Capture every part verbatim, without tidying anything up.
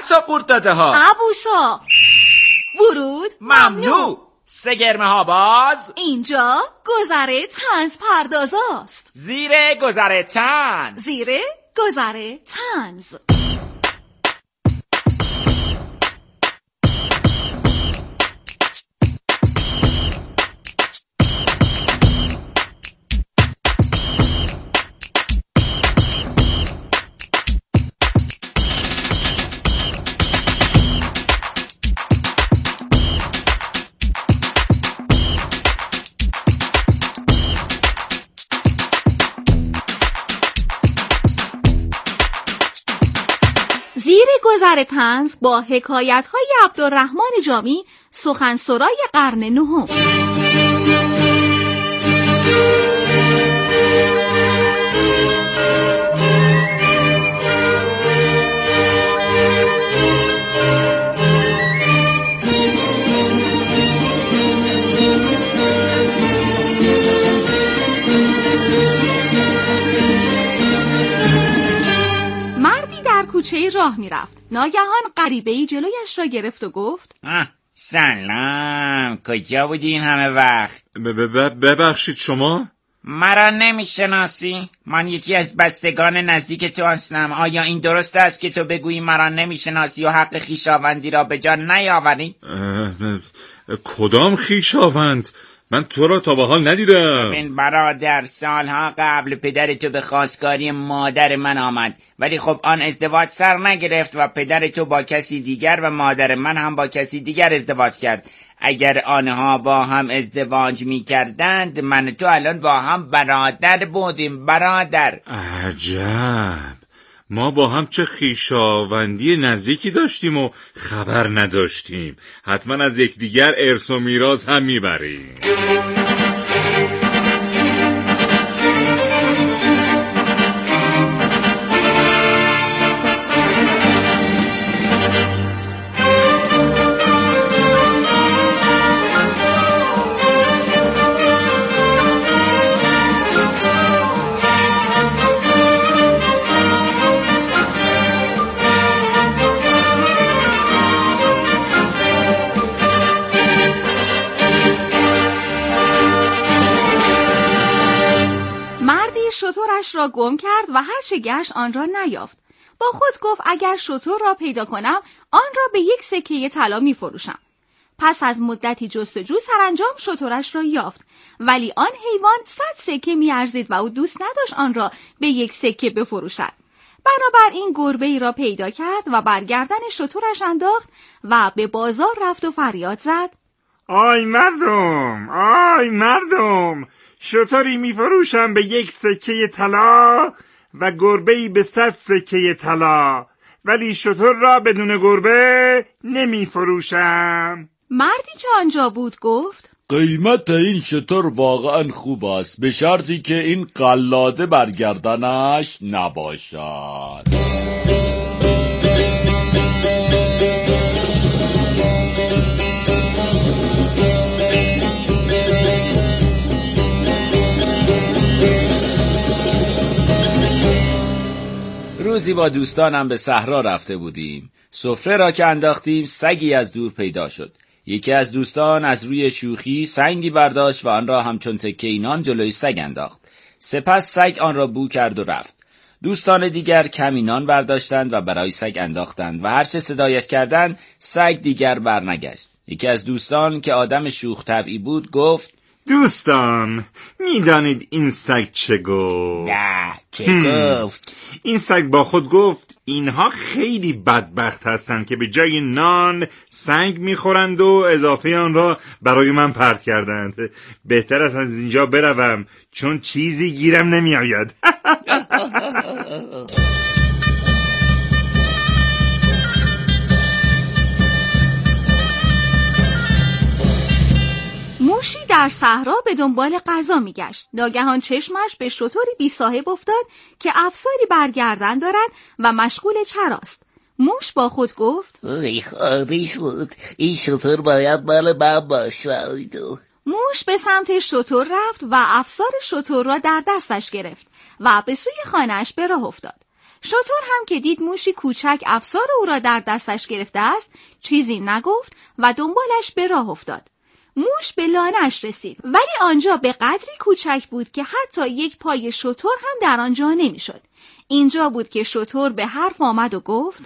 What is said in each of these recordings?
ابوسا قورت داده ها. ابوسا ورود ممنوع. سه گرمه ها باز. اینجا گذر طنز پردازاست. زیر گذر طنز. زیر گذر طنز. زیر گذر طنز با حکایت‌های عبدالرحمن جامی، سخنسرای قرن نهم. کوچه راه میرفت. ناگهان غریبه‌ای جلویش را گرفت و گفت: سلام، کجا بودی این همه وقت؟ ببخشید شما؟ مرا نمیشناسی؟ من یکی از بستگان نزدیک تو هستم. آیا این درست است که تو بگویی مرا نمیشناسی و حق خویشاوندی را به جا نیاوری؟ کدام خویشاوند؟ من تو را تا به حال ندیدم. من برادر، سالها قبل پدر تو به خواستگاری مادر من آمد، ولی خب آن ازدواج سر نگرفت و پدر تو با کسی دیگر و مادر من هم با کسی دیگر ازدواج کرد. اگر آنها با هم ازدواج می کردند من تو الان با هم برادر بودیم. برادر. عجب، ما با هم چه خویشاوندی نزدیکی داشتیم و خبر نداشتیم. حتما از یکدیگر ارث و میراث هم میبریم. شترش را گم کرد و هر چه گشت آن را نیافت. با خود گفت اگر شتر را پیدا کنم آن را به یک سکه طلا می فروشم. پس از مدتی جستجو سرانجام شترش را یافت، ولی آن حیوان صد سکه می ارزید و او دوست نداشت آن را به یک سکه بفروشد. بنابراین گربه‌ای را پیدا کرد و بر گردن شترش انداخت و به بازار رفت و فریاد زد: آی مردم، آی مردم، شتری میفروشم به یک سکه طلا و گربه‌ای به صد سکه طلا، ولی شتر را بدون گربه نمیفروشم. مردی که آنجا بود گفت: قیمت این شتر واقعا خوب است، به شرطی که این قلاده برگردنش نباشد. روزی با دوستانم به صحرا رفته بودیم. سفره را که انداختیم سگی از دور پیدا شد. یکی از دوستان از روی شوخی سنگی برداشت و آن را همچون تکه نان جلوی سگ انداخت. سپس سگ آن را بو کرد و رفت. دوستان دیگر کمی نان برداشتند و برای سگ انداختند و هرچه صدایش کردند سگ دیگر برنگشت. یکی از دوستان که آدم شوخ طبعی بود گفت: دوستان، میدانید این سگ چه گفت؟ نه، چه گفت؟ این سگ با خود گفت اینها خیلی بدبخت هستند که به جای نان سنگ میخورند و اضافه آن را برای من پرت کردند. بهتر است از اینجا بروم چون چیزی گیرم نمیآید. موشی در صحرا به دنبال غذا میگشت. ناگهان چشمش به شتری بی صاحب افتاد که افساری برگردن دارد و مشغول چراست. موش با خود گفت: ای خواهی شد، این شتر باید مال من باشد. موش به سمت شتر رفت و افسار شتر را در دستش گرفت و به سوی خانه‌اش به راه افتاد. شتر هم که دید موشی کوچک افسار او را در دستش گرفته است چیزی نگفت و دنبالش به راه افتاد. موش به لانه‌اش رسید ولی آنجا به قدری کوچک بود که حتی یک پای شتر هم در آنجا نمیشد. اینجا بود که شتر به حرف آمد و گفت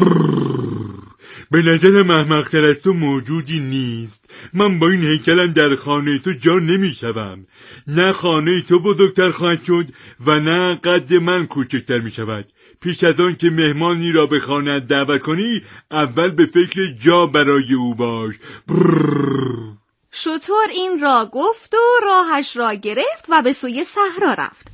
به نظرم احمق‌تر از تو موجودی نیست. من با این هیکلم در خانه تو جا نمیشوم. نه خانه تو بزرگتر خواهد شد و نه قد من کوچکتر می شود. پیش از آن که مهمانی را به خانه دعوت کنی اول به فکر جا برای او باش. بررر. شتر این را گفت و راهش را گرفت و به سوی صحرا رفت.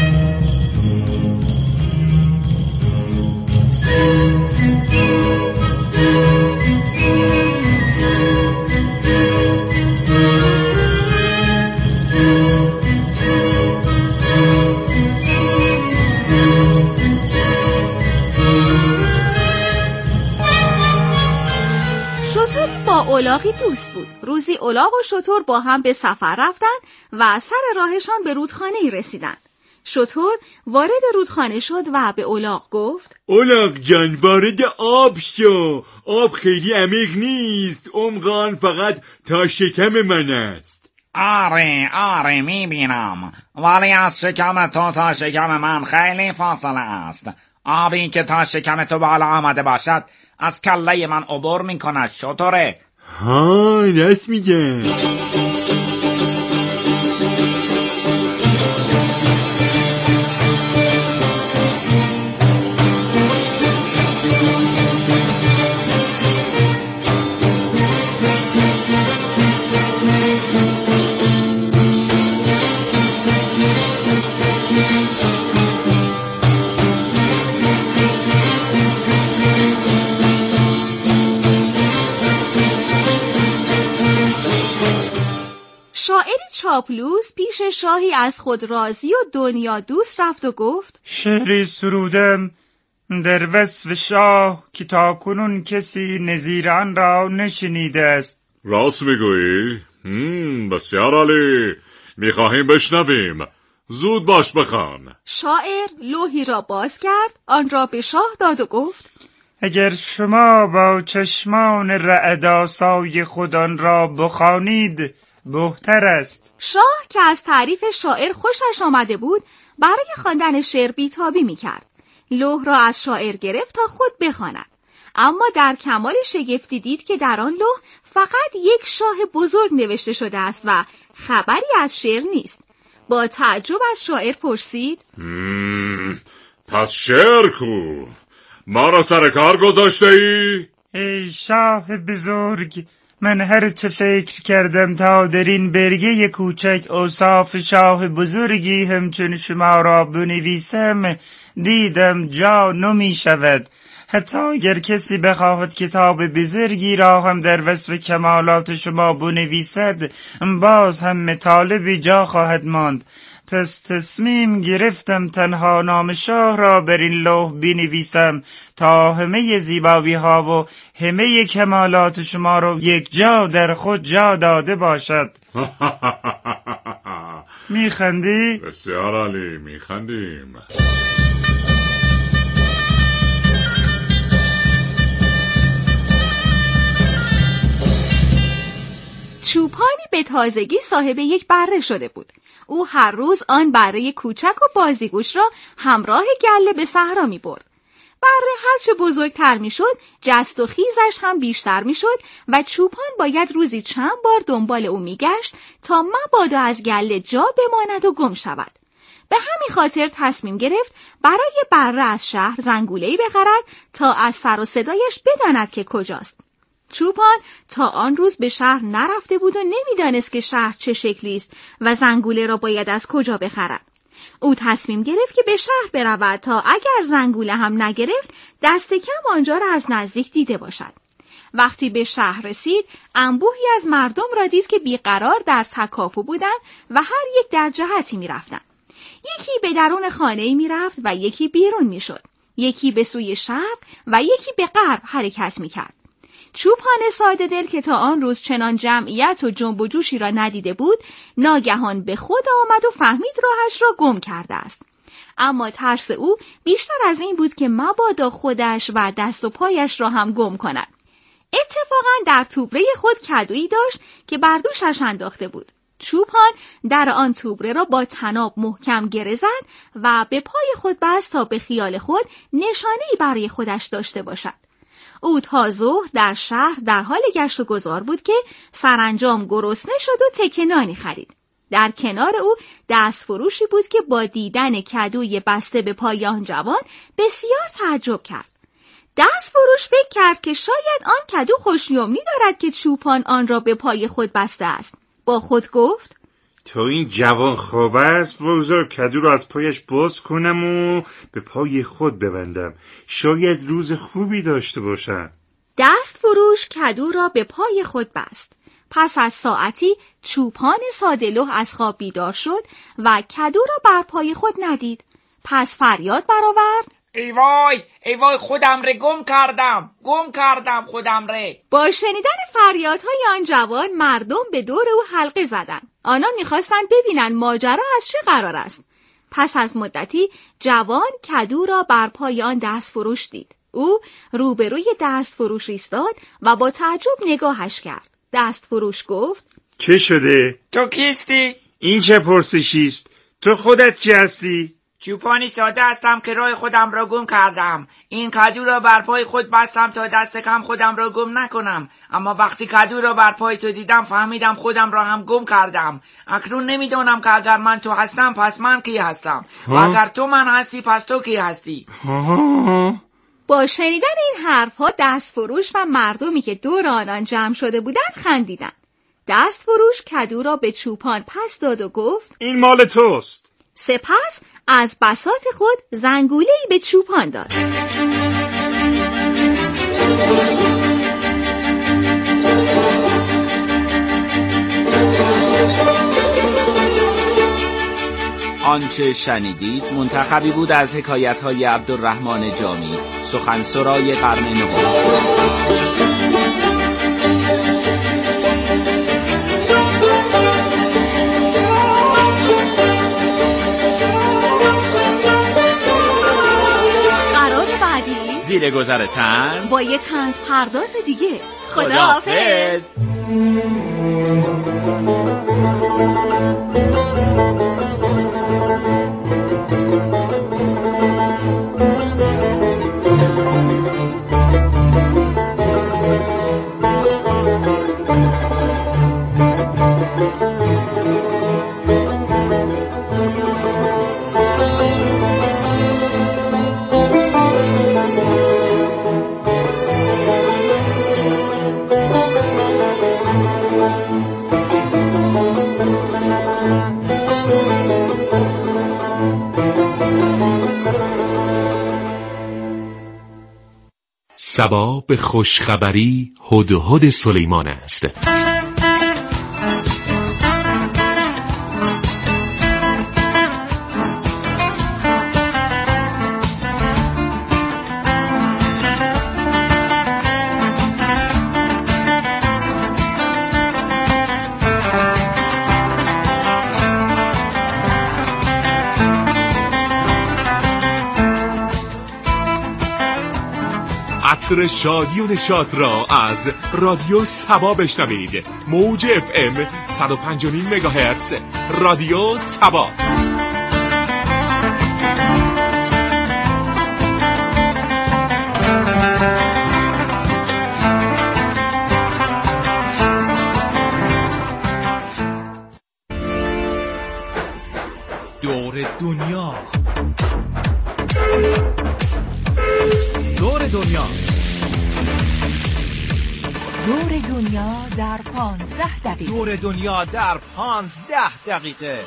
با الاغی دوست بود. روزی الاغ و شتر با هم به سفر رفتن و سر راهشان به رودخانه‌ای رسیدند. شتر وارد رودخانه شد و به الاغ گفت الاغ جان وارد آب شو. آب خیلی عمیق نیست. عمق آن فقط تا شکم من است. آره آره میبینم، ولی از شکم تو تا شکم من خیلی فاصله است. آبی که تا شکم تو بالا آمده باشد از کله من عبور میکند شتره. ها راست میگه. شاعری چاپلوس پیش شاهی از خود راضی و دنیا دوست رفت و گفت شعری سرودم در وصف شاه که تا کنون کسی نظیر آن را نشنیده است. راست میگویی؟ هم بسیار عالی، میخواهیم بشنویم. زود باش بخوان. شاعر لوحی را باز کرد، آن را به شاه داد و گفت اگر شما با چشمان رعدآسای خود آن را بخوانید بهتر است. شاه که از تعریف شاعر خوشش آمده بود برای خواندن شعر بی‌تابی می‌کرد. لوح را از شاعر گرفت تا خود بخواند، اما در کمال شگفتی دید که در آن لوح فقط یک شاه بزرگ نوشته شده است و خبری از شعر نیست. با تعجب از شاعر پرسید مم، پس شعر کو؟ ما را سر کار گذاشته ای؟ ای شاه بزرگ، من هر چه فکر کردم تا در این برگه کوچک اوصاف شاه بزرگی همچون شما را بنویسم دیدم جا نمی شود. حتی اگر کسی بخواهد کتاب بزرگی را هم در وصف کمالات شما بنویسد باز هم مطالبی جا خواهد ماند. پس تصمیم گرفتم تنها نام شاه را بر این لوح بنویسم تا همه زیبایی ها و همه کمالات شما را یک جا در خود جا داده باشد. میخندی؟ بسیار عالی، میخندیم. چوپانی به تازگی صاحب یک بره شده بود. او هر روز آن بره کوچک و بازیگوش را همراه گله به صحرا می برد. بره هرچه بزرگتر می شد جست و خیزش هم بیشتر می شد و چوپان باید روزی چند بار دنبال او می گشت تا مبادا از گله جا بماند و گم شود. به همین خاطر تصمیم گرفت برای بره از شهر زنگوله‌ای بخرد تا از سر و صدایش بداند که کجاست. چوپان تا آن روز به شهر نرفته بود و نمیدانست که شهر چه شکلی است و زنگوله را باید از کجا بخرد. او تصمیم گرفت که به شهر برود تا اگر زنگوله هم نگرفت دست کم آنجا را از نزدیک دیده باشد. وقتی به شهر رسید انبوهی از مردم را دید که بیقرار در تکاپو بودند و هر یک در جهتی می رفتن. یکی به درون خانه‌ای می رفت و یکی بیرون می شد. یکی به سوی شرق و یکی به غرب حرکت می کرد. چوپان ساده دل که تا آن روز چنان جمعیت و جنب و جوشی را ندیده بود ناگهان به خود آمد و فهمید راهش را گم کرده است. اما ترس او بیشتر از این بود که مبادا خودش و دست و پایش را هم گم کند. اتفاقاً در توبره خود کدویی داشت که بر دوشش انداخته بود. چوپان در آن توبره را با طناب محکم گره زد و به پای خود بست تا به خیال خود نشانه‌ای برای خودش داشته باشد. او تا ظهر در شهر در حال گشت و گذار بود که سرانجام گرسنه شد و تکه نانی خرید. در کنار او دست فروشی بود که با دیدن کدوی بسته به پای آن جوان بسیار تعجب کرد. دست فروش فکر کرد که شاید آن کدو خوشیومی دارد که چوپان آن را به پای خود بسته است. با خود گفت تو این جوان خواب است، بگذار کدو را از پایش باز کنم و به پای خود ببندم. شاید روز خوبی داشته باشم. دست فروش کدو را به پای خود بست. پس از ساعتی چوپان ساده‌لوح از خواب بیدار شد و کدو را بر پای خود ندید. پس فریاد برآورد ای وای ای وای خودم ره گم کردم گم کردم خودم ره. با شنیدن فریادهای آن جوان مردم به دور او حلقه زدند. آنان می‌خواستند ببینند ماجرا از چه قرار است. پس از مدتی جوان کدو را بر پای آن دست فروش دید. او روبروی دست فروش ایستاد و با تعجب نگاهش کرد. دست فروش گفت چه شده؟ تو کیستی؟ این چه پرسشی است؟ تو خودت کی هستی؟ چوپانی ساده هستم که راه خودم را گم کردم. این کدو را بر پای خود بستم تا دست کم خودم را گم نکنم، اما وقتی کدو را بر پای تو دیدم فهمیدم خودم را هم گم کردم. اکنون نمیدونم که اگر من تو هستم پس من کی هستم و اگر تو من هستی پس تو کی هستی. ها؟ با شنیدن این حرفها دست فروش و مردمی که دور آنان جمع شده بودند خندیدند. دست فروش کدو را به چوپان پس داد و گفت این مال توست. سپس از بساط خود زنگوله‌ای به چوپان داد. آنچه شنیدید منتخبی بود از حکایت‌های عبدالرحمن جامی، سخنسرای قرن نهم. زیر گذر تن با یه طنز پرداز دیگه. خداحافظ. صبا به خوشخبری هدهد سلیمان است. عطر شادی و نشاط را از رادیو صبا بشنوید. موج اف ام صد و پنج و نیم مگاهرتز. رادیو صبا. دور دنیا دور دنیا دور دنیا در پانزده دقیقه دور دنیا در پانزده دقیقه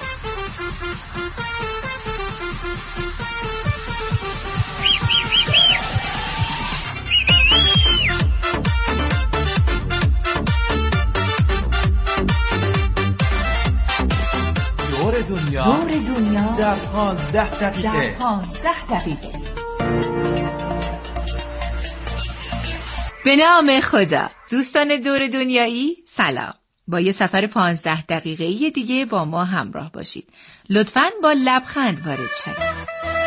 دور دنیا دور دنیا در پانزده دقیقه در پانزده دقیقه به نام خدا. دوستان دور دنیایی سلام. با یه سفر پانزده دقیقه‌ای دیگه با ما همراه باشید. لطفاً با لبخند وارد شید.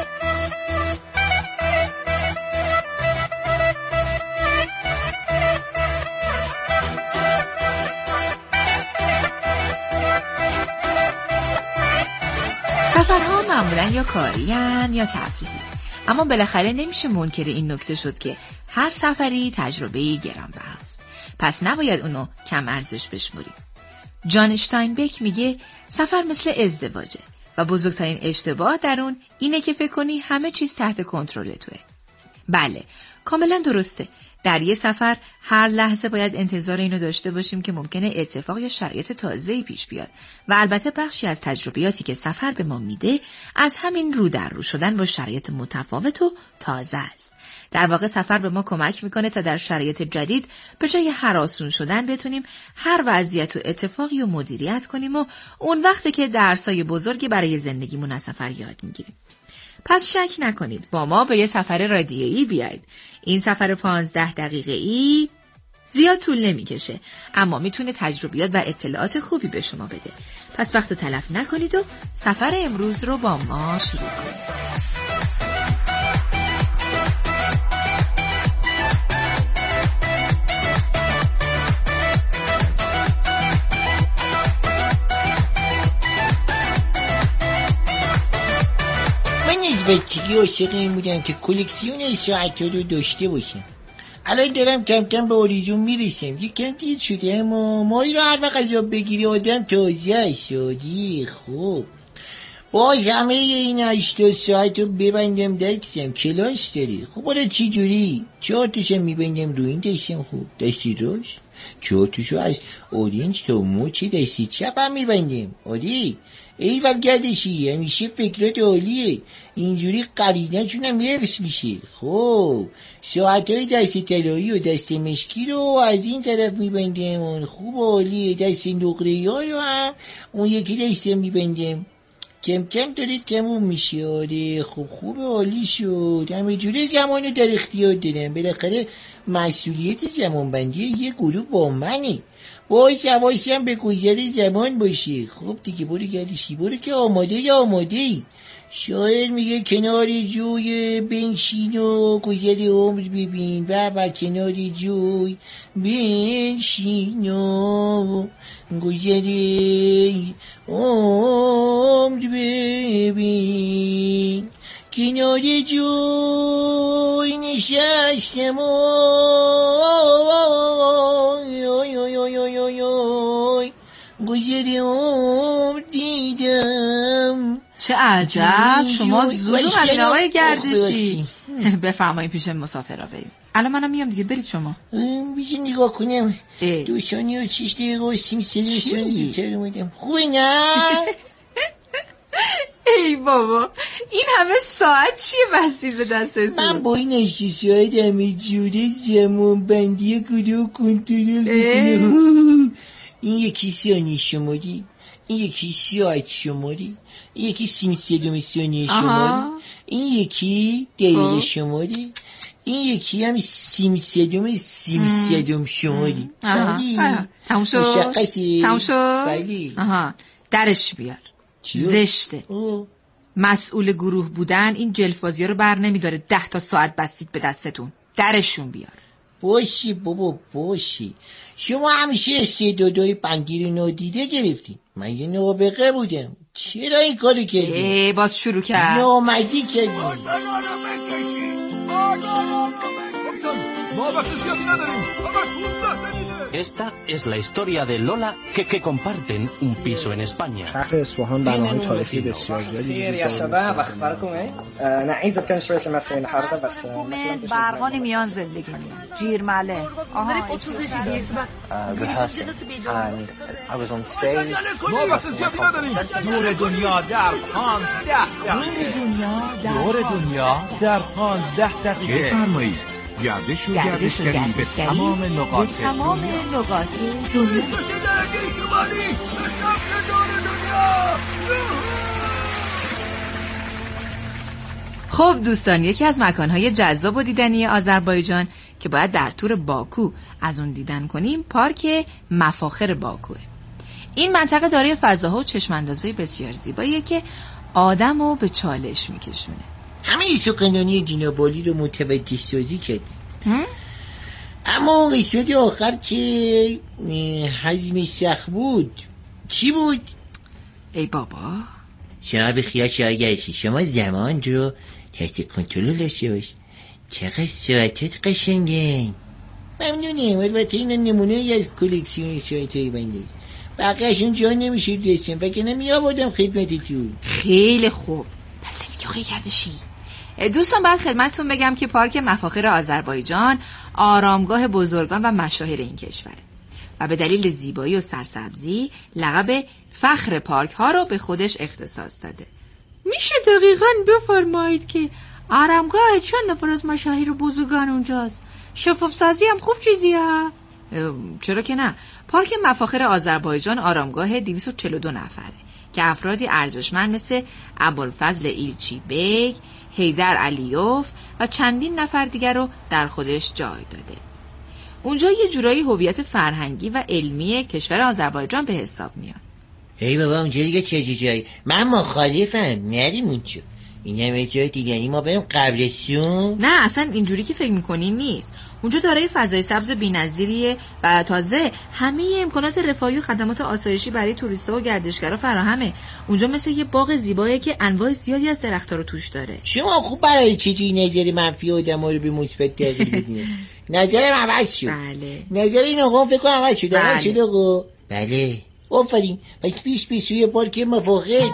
معمولا یا کارین یا تفریحی، اما بالاخره نمیشه منکر این نکته شد که هر سفری تجربه‌ای گرانبهاست، پس نباید اونو کم ارزش بشمریم. جان اشتاینبک میگه سفر مثل ازدواجه و بزرگترین اشتباه در اون اینه که فکر کنی همه چیز تحت کنترل توه. بله، کاملا درسته. در یه سفر هر لحظه باید انتظار اینو داشته باشیم که ممکنه اتفاق یا شرایط تازه‌ای پیش بیاد و البته بخشی از تجربیاتی که سفر به ما میده از همین رو در رو شدن با شرایط متفاوت و تازه است. در واقع سفر به ما کمک میکنه تا در شرایط جدید به جای هراسون شدن بتونیم هر وضعیت و اتفاقی رو مدیریت کنیم و اون وقته که درسای بزرگی برای زندگیمون از سفر یاد میگیریم. پس شک نکنید، با ما به یه سفر رادیویی بیاید. این سفر پانزده دقیقه‌ای زیاد طول نمیکشه، اما میتونه تجربیات و اطلاعات خوبی به شما بده. پس وقت تلف نکنید و سفر امروز رو با ما شروع کنید. بچگی عاشق این بودم که کلکسیون ساعت رو داشته باشم. الان دارم کم کم به آرزوم میرسم. یکم دیر شده اما مایی رو هر وقت عذاب بگیری آدم تازه شدی. خوب باز همه این هشتاد ساعت رو ببندم دستم. کلاس داری؟ خب حالا چی جوری؟ چهار تاشم میبندم رو این دستم. خوب دستی روش چهار تاشو از اورنج تا موچ دستی چپ هم میبندم. آری ای ولگردشی، همیشه فکرات عالیه. اینجوری قرینه چونم حفظ میشه. خب ساعت های دست طلایی و دست مشکی رو از این طرف میبندم. اون خوب عالیه. دست نقره‌ای ها رو هم اون یکی دستم میبندم. کم کم داره تموم میشه. آره خب خوب عالی شد. همه جوره زمان رو در اختیار دارم. بالاخره مسئولیت زمان بندی یه گروه با منه. باید حواسم به گذر زمان باشه. خب دیگه برو گردشی، برو که آماده یا آماده ای. شاعر میگه کنار جوی بنشین و گذر عمر ببین. و و کنار جوی بنشین و گذر عمر ببین. کنار جوی نشستم و گذر عمر دیدم. چه عجب، شما زود اومدین آقای گردشی. بفرمایید پیش مسافرها بریم. الان منم میام دیگه، برید شما. بیشی نگاه کنم دو ثانیه و شش دقیقه و سی ثانیه زودتر اومدم. خوبه نه؟ ای بابا این همه ساعت چیه بستید به دستتون؟ من با این اشتی ساعت همه جوره زمان بندی گروه کنترل میکنم. این یکی ثانیه شماری، این یکی ساعت شماری، این یکی سیم سدوم ثانیه شماری، این یکی دقیقه شماری، این یکی هم سیم سدوم سیم سدوم شماری. تموم شد؟ مشخصی؟ تموم شد؟ بلی. آها درش بیار. زشته. اوه. مسئول گروه بودن این جلفبازی ها رو بر نمیداره. ده تا ساعت بستید به دستتون، درشون بیار. باشی بابا باشی. شما همیشه استعدادهای بندی رو نادیده گرفتین. من یه نابغه بودم. چرا این کاری کردی؟ ای باز شروع کرد. نامردی کردی. ما وقت زیادی نداریم. Esta es la historia de Lola que, que comparten un piso en España. شهر اصفهان بناهای تاریخی بسیار زیادی وجود داره. وقت فرقمه نعیز بکنم شویة في مسائل الحرب بس برقان میان زندگی می جیرمله. آها I was on stage. ما وقت زیادی نداریم. دور دنیا در پانزده دقیقه. دور دنیا در پانزده دقیقه. بفرمایید. گردش و گردشگری به تمام نقاط به تمام نقاط دنیا. خب دوستان، یکی از مکانهای جذاب و دیدنی آذربایجان که باید در تور باکو از اون دیدن کنیم پارک مفاخر باکوه. این منطقه دارای فضاها و چشماندازهای بسیار زیباییه که آدمو به چالش میکشونه. همه سخنرانی جنابالی رو متوجه سازی کردیم، اما اون قسمت آخر که هضم سخت بود چی بود؟ ای بابا شما به خیال شایگرشی، شما زمان رو تحت کنترل داشته باش. چقدر صورتت قشنگه. ممنونم. البته این نمونه ای از کلکسیون سایت های بنده است، بقیهشون جا نمیشه دستم وگرنه می آوردم خدمتتون. خیلی خوب. پس دیگه گردشی. دوستان بعد خدمتتون بگم که پارک مفاخر آذربایجان آرامگاه بزرگان و مشاهیر این کشوره و به دلیل زیبایی و سرسبزی لقب فخر پارک ها رو به خودش اختصاص داده. میشه دقیقاً بفرمایید که آرامگاه چند نفر از مشاهیر و بزرگان اونجاست؟ شفاف سازی هم خوب چیزیه؟ چرا که نه. پارک مفاخر آذربایجان آرامگاه دویست و چهل و دو نفره که افرادی ارزشمند مثل ابوالفضل ایلچی بیگ، حیدر علیوف و چندین نفر دیگر رو در خودش جای داده. اونجا یه جورایی هویت فرهنگی و علمی کشور آذربایجان به حساب میاد. ای بابا اونجا دیگه چه جایی؟ من مخالفم، نریم اونجا. این همه جای دیگری ما بریم قبرستون؟ نه اصلا اینجوری که فکر میکنی نیست. اونجا دارای فضای سبز بی‌نظیریه و تازه همه امکانات رفاهی و خدمات آسایشی برای توریست‌ها و گردشگرا فراهمه. اونجا مثل یه باغ زیباییه که انواع زیادی از درخت‌ها رو توش داره. شما خوب برای چجوری نظر منفی آدم‌ها رو به مثبت تغییر بدین؟ نظرم عوض شد. بله. نظر این آقا فکر کنم عوض شد. عوض شد آقا. بله. آفرین. پس پیش پیش سوی پارک مفاخر.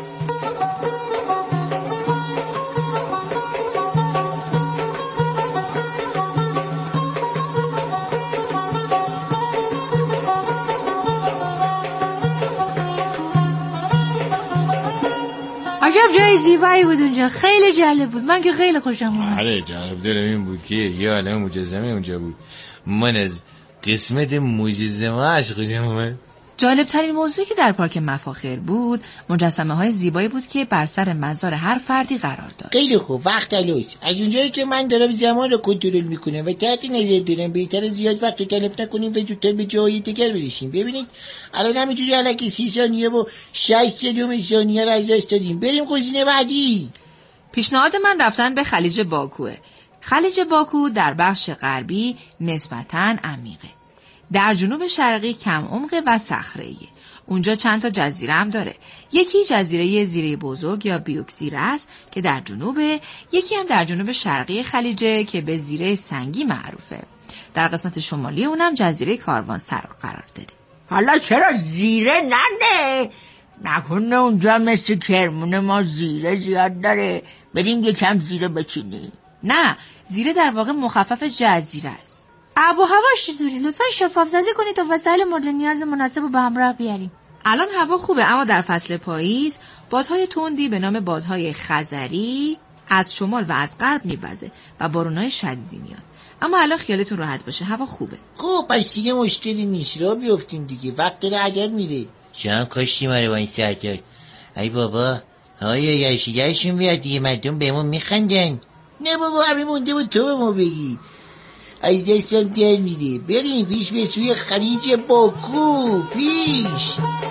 عجب جای زیبایی بود اونجا، خیلی جالب بود. من که خیلی خوشم اومد. آره جالب دلم این بود که یه عالم مجسمه اونجا بود. من از قسمت مجسمه‌اش خوشم اومد. جالب ترین موضوعی که در پارک مفاخر بود مجسمه های زیبایی بود که بر سر مزار هر فردی قرار داشت. خیلی خوب. وقت تلوش. از اونجایی که من دارم زمان رو کنترل میکنم و تحت نظر دارم بهتره زیاد وقت تلف نکنیم و زودتر به جای دیگر برسیم. ببینید الان همینجوری الکی سی ثانیه و شش سوم ثانیه رو از دست دادیم. بریم گزینه بعدی. پیشنهاد من رفتن به خلیج باکوه. خلیج باکو در بخش غربی نسبتاً عمیقه. در جنوب شرقی کم عمق و صخره‌ایه. اونجا چند تا جزیره هم داره. یکی جزیره زیره بزرگ یا بیوکزیره است که در جنوبه، یکی هم در جنوب شرقی خلیجه که به زیره سنگی معروفه. در قسمت شمالی اونم جزیره کاروانسرا قرار داره. حالا چرا زیره نده؟ نکنه اونجا مثل کرمون ما زیره زیاد داره، بریم یکم زیره بچینیم. نه، زیره در واقع مخفف جزیره است. آب و هواش چطوری؟ لطفا شفاف سازی کنید تا وسایل مورد نیاز مناسب رو به همراه بیاریم. الان هوا خوبه، اما در فصل پاییز بادهای تندی به نام بادهای خزری از شمال و از غرب میوزه و بارونهای شدیدی میاد. اما الان خیالتون راحت باشه، هوا خوبه. خب پس دیگه مشکلی نیست، را بیافتیم دیگه. وقت داره اگر میره. شام کاشتی ماره با این ساعتات. ای بابا آیا یاشیگرشون بیاد دیگه، مردم بهمون میخندن. نه بابا همین مونده بود تو به ما بگی. از دستم در میده. بریم پیش به سوی خلیج باکو. پیش.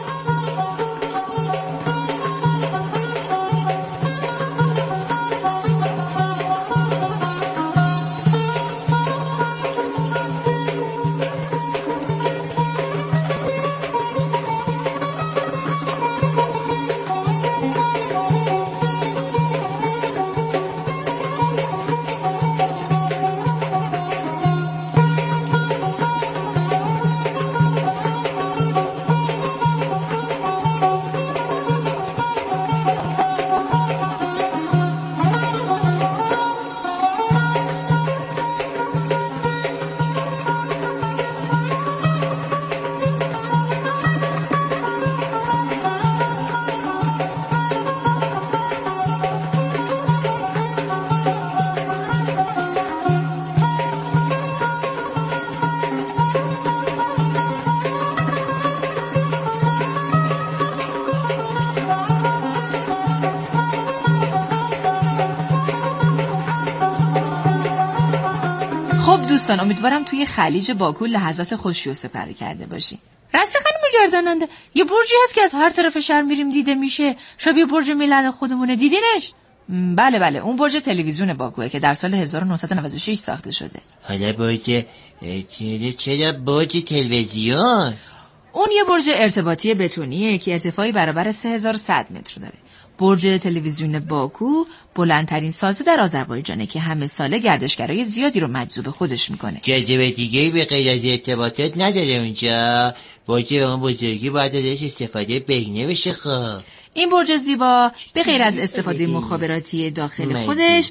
خب دوستان، امیدوارم توی خلیج باکو لحظات خوشی رو سپری کرده باشین. راستی خانم گرداننده، یه برجی هست که از هر طرف شهر میریم دیده میشه، شبیه برج میلاد خودمونه، دیدینش؟ بله بله، اون برج تلویزیون باکوه که در سال هزار و نهصد و نود و شش ساخته شده. حالا برج چرا چرا برج تلویزیون؟ اون یه برج ارتباطی بتونیه که ارتفاعی برابر سه هزار و صد متر داره. برج تلویزیون باکو بلندترین سازه در آذربایجانه که همه ساله گردشگرای زیادی رو مجذوب خودش میکنه. جاذبه دیگه‌ای به غیر از ارتباطات نداره اونجا. برج به اون بزرگی باید ازش استفاده بهینه بشه. خب این برج زیبا به غیر از استفاده مخابراتی داخل خودش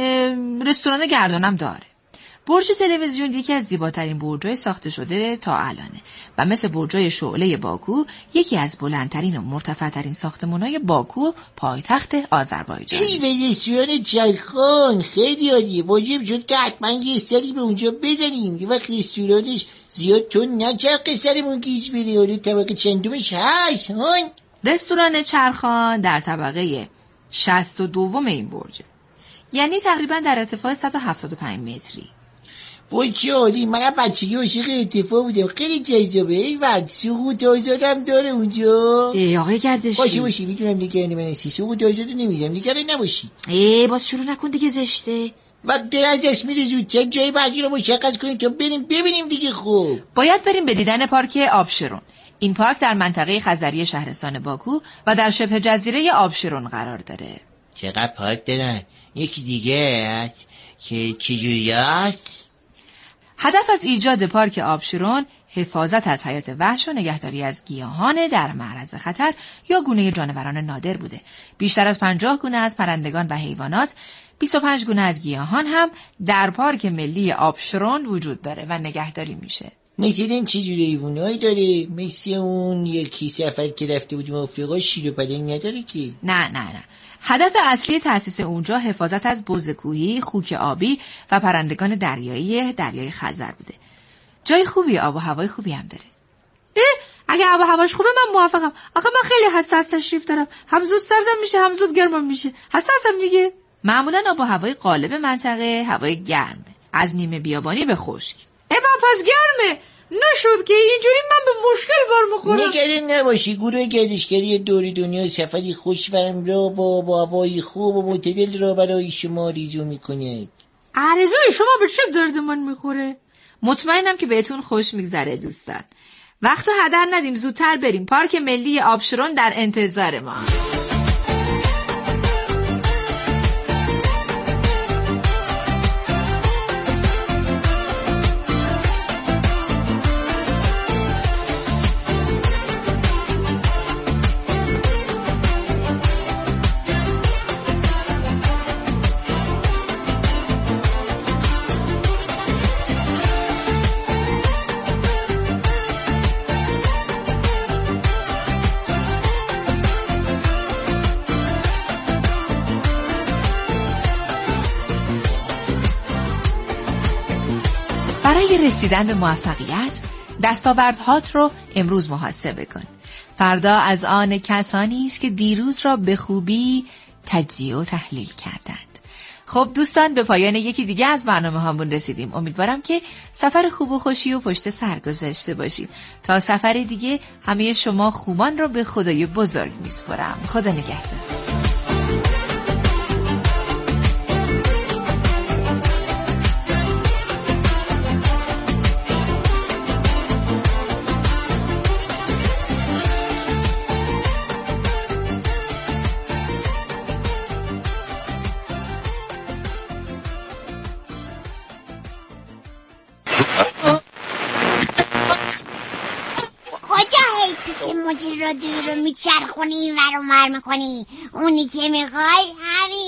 رستوران گردانم داره. برج تلویزیون یکی از زیباترین برج‌های ساخته شده تا الانه و مثل برج‌های شعله باکو یکی از بلندترین و مرتفع‌ترین ساختمان‌های باکو پایتخت آذربایجان. ای به رستوران چرخان خیلی عالیه. واجب شد که حتما یه سری به اونجا بزنیم. یه وقت رستورانش زیاد تون نچرخه سرمون گیج بره. حالا طبقه چندمش هست هان؟ رستوران چرخان در طبقه شصت و دوم این برجه، یعنی تقریبا در ارتفاع صد و هفتاد و پنج متری. وای چه عالی. منم بچگی عاشق ارتفاع بودم. خیلی جذابه. ای وقت سقوط آزادم داره اونجا. ای آقای گردشی باشه باشه میدونم نگران من هستی. سقوط آزادو نمیدم. نگران نباشی. ای باز شروع نکن دیگه زشته. وقت در از دست میره زودتر جای بعدی رو مشخص کنیم تا بریم ببینیم دیگه. خوب باید بریم به دیدن پارک آبشرون. این پارک در منطقه خزری شهرستان باکو و در شبه جزیره آبشرون قرار داره. چقدر پارک دارن؟ یکی دیگه هست که چجوری هست؟ هدف از ایجاد پارک آبشرون حفاظت از حیات وحش و نگهداری از گیاهان در معرض خطر یا گونه جانوران نادر بوده. بیشتر از پنجاه گونه از پرندگان و حیوانات، بیست و پنج گونه از گیاهان هم در پارک ملی آبشرون وجود داره و نگهداری میشه. مثلا چه جور حیوانایی داره؟ مثل اون یکی سفر که رفته بودیم آفریقا شیر و پلنگ نداره که؟ نه نه نه. هدف اصلی تأسیس اونجا حفاظت از بز کوهی، خوک آبی و پرندگان دریایی دریای خزر بوده. جای خوبی، آب و هوای خوبی هم داره. اه اگه آب و هواش خوبه من موافقم. آخه من خیلی حساس تشریف دارم. هم زود سردم میشه هم زود گرمم میشه. حساسم دیگه. معمولا آب و هوای غالب منطقه هوای گرمه، از نیمه بیابانی به خشک. ای با پس گرمه. نشد که اینجوری من به مشکل بار میخورم. نگران نباشی. گروه گردشگری دور دنیا سفری خوش و همراه با با هوای خوب و معتدل را برای شما آرزو میکنه. آرزوی شما به چه درد من میخوره؟ مطمئنم که بهتون خوش میگذره دوستان. وقت هدر ندیم، زودتر بریم. پارک ملی آبشرون در انتظار ما. برای رسیدن به موفقیت دستاوردهات رو امروز محاسبه کن. فردا از آن کسانی است که دیروز را به خوبی تجزیه و تحلیل کردند. خب دوستان، به پایان یکی دیگه از برنامه هامون رسیدیم. امیدوارم که سفر خوب و خوشی و پشت سر گذاشته باشید. تا سفر دیگه همه شما خوبان رو به خدای بزرگ میسپارم. خدا نگهدار. مجری رادیو رو میچرخونی این ور اون ور میکنی. اونی که میخوای همین.